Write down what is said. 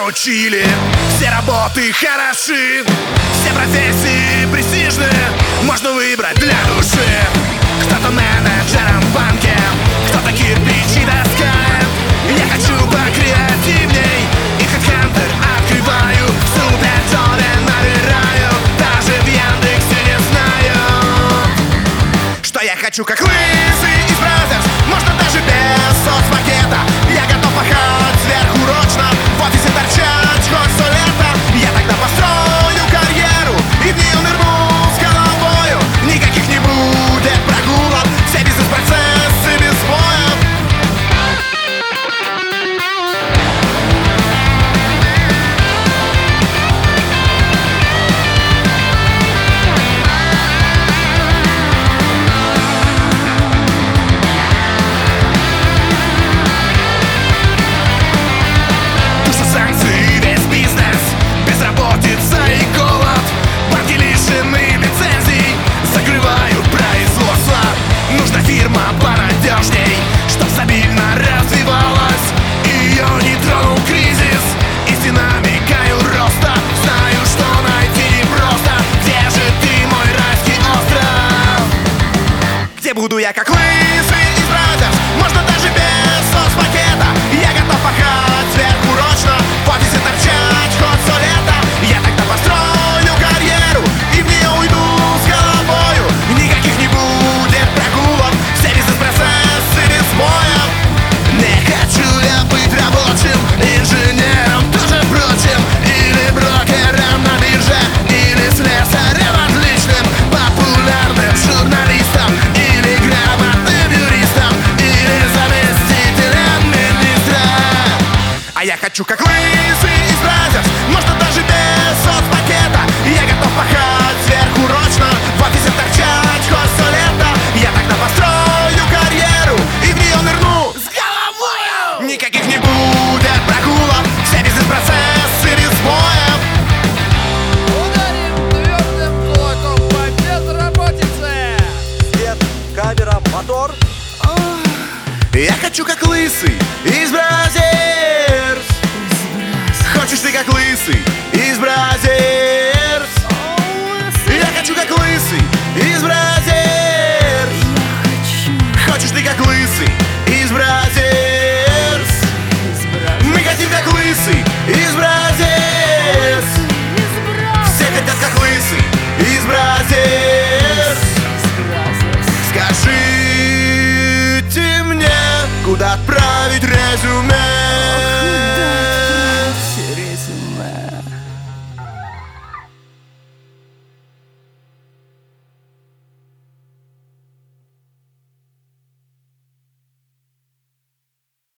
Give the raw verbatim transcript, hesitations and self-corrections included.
научили. Все работы хороши, все профессии престижны, можно выбрать для души. Кто-то менеджером в банке, кто-то кирпичи таскает. Я хочу покреативней, и HeadHunter открываю, суперджоли набираю, даже в Яндексе не знаю, что я хочу, как лысый из Бразерс. Можно даже без соцпакета. Я готов пахать сверхурочно, в офисе торчать хоть сто лета. Я тогда построю карьеру и в нее нырну с головою. Никаких не будет прогулок, все бизнес-процессы без боев. Санкции, весь бизнес, безработица и голод. Банки лишены лицензий, закрывают производство. Нужна фирма понадежней, чтоб стабильно развивалась, и ее не тронул кризис. И с динамикой роста знаю, что найти непросто. Где же ты, мой райский остров? Где буду я, как лысый из Бразерс? Можно даже без соцпакета. Я готов пахать сверхурочно, в офисе торчать хоть сто лета. Я тогда построю карьеру и в нее уйду с головою. Никаких не будет прогулок, все бизнес-процессы без боев. Не хочу я быть рабочим, инженером тоже впрочем, или брокером на бирже, или слесарем отличным, популярным журналистом, или грамотным юристом, или заместителем министра. А я хочу, как лысый из Бразерс, можно даже без соцпакета. Я готов пахать сверхурочно, в офисе торчать хоть сто лета. Я тогда построю карьеру и в нее нырну с головою. Никаких не будет прогулок, все бизнес-процессы без боев. Ударим твердым кулаком по безработице. Свет, камера, мотор. Я хочу, как лысый